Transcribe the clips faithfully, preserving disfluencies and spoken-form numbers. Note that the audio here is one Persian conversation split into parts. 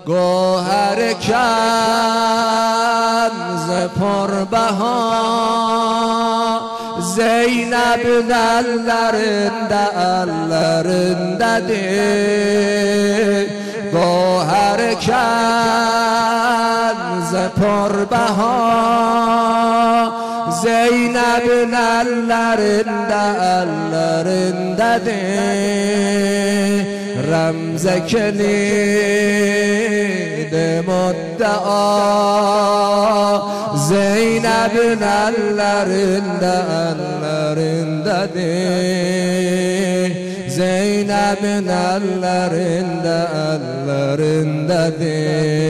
گوهر کنز پربها زینب نلرنده الرنده دی گوهر کنز پربها زینب نلرنده الرنده دی رمز کلید مدعا زینب نلرنده الرنده دی زینب نلرنده الرنده دی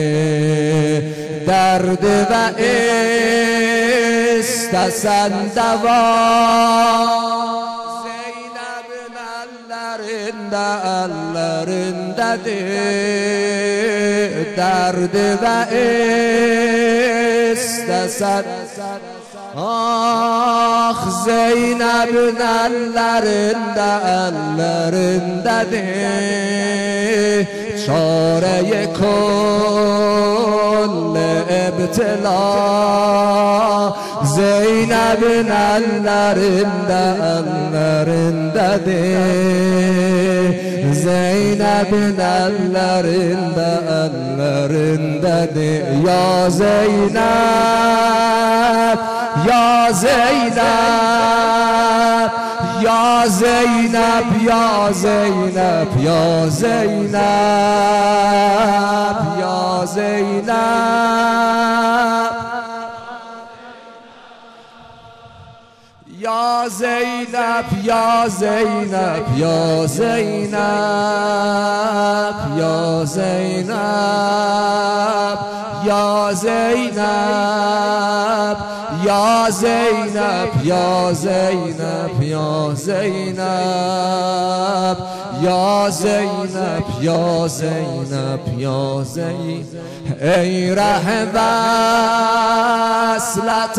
درد و استسن دوا زینب نلرنده الرنده دی درد و استسن آخ زینب نلرنده الرنده دی چاره کل ابتلا زینب نلرنده الرنده دی زینب نلرنده الرنده دی یا زینب یا زینب یا زینب یا زینب یا زینب یا زینب یا زینب یا زینب یا زینب یا زینب یا زینب یا زینب یا زینب یا زینب یا زینب یا زینب یا زینب ای ره وصلت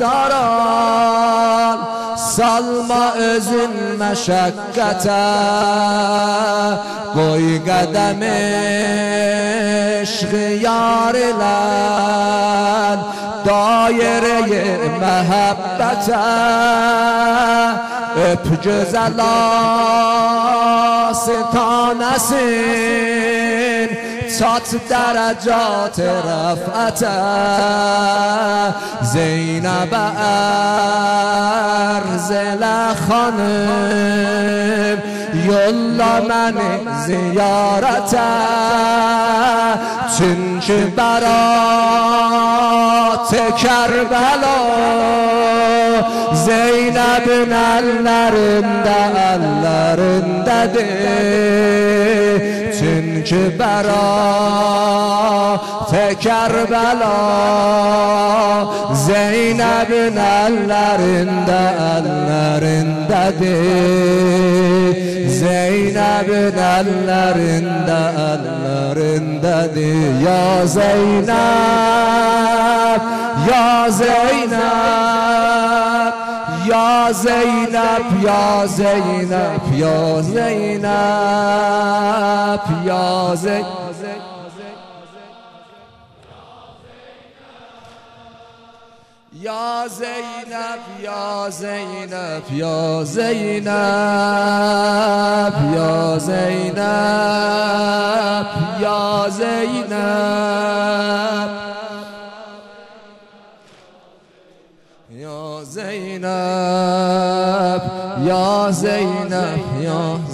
اختران سلما از این مشقت گوی قدم عشق یار لن دایره محبت ابجز لا ستانسین تات درجات رفعت زینب ارزل خانم یلا من زیارت چنچه برات کربلا زینب نلرنده الرنده دی چنچه برات کربلا زینب نلرنده الرنده دی زینب نلرنده الرنده دی یا زینب یا زینب یا زینب یا زینب یا زینب یا زینب یا زینب یا زینب یا زینب یا زینب یا زینب یا زینب یا زینب یا